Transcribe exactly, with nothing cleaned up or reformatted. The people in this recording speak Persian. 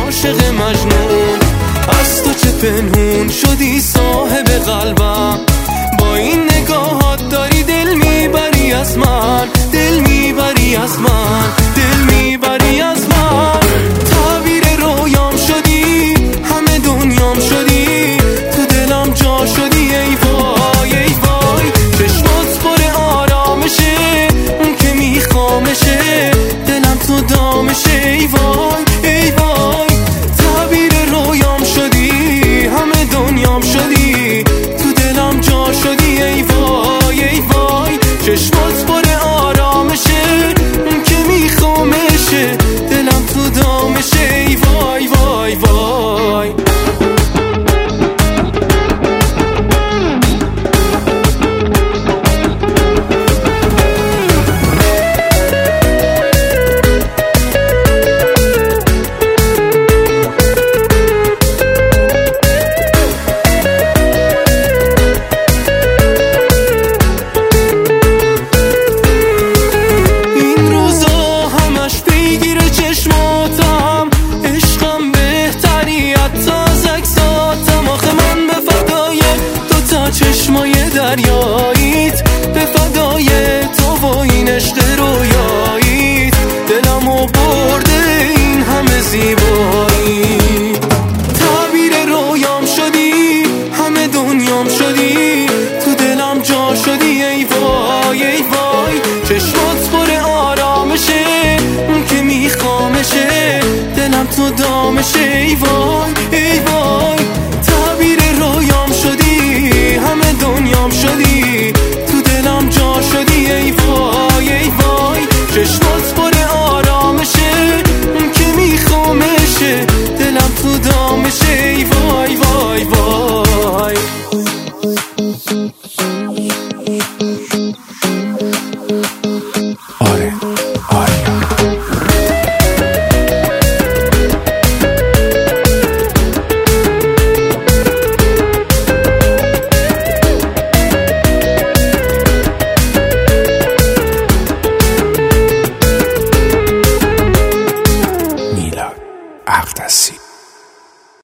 عاشق مجنون. از تو چه پنهون شدی صاحب قلبم، با این نگاهات داری دل میبری از من، دل میبری از من، دل میبری از من. تعبیر رویام شدی، همه دنیام شدی، تو دلم جا شدی. ای وای ای وای، چشمات پر آرامشه، اون که میخوامشه، دلم تو دامشه. ای وای ای وای، تعبیر رویام شدی، همه دنیام شدی، تو دلم جا شدی. ای وای ای وای، چشمات پر آرامشه، اون که میخوامشه، دلم تو دامشه. ای وای وای وای. چشمای دریاییت به فدای تو و این عشق رویاییت، دلمو برده این همه زیبایی. تعبیر رویام شدی، همه دنیام شدی، تو دلم جا شدی. ای وای ای وای، چشمات پر آرامشه، اون که میخوامشه، دلم تو دامشه. ای وای ای وای، تعبیر رویام شدی، همه دنیام شدی،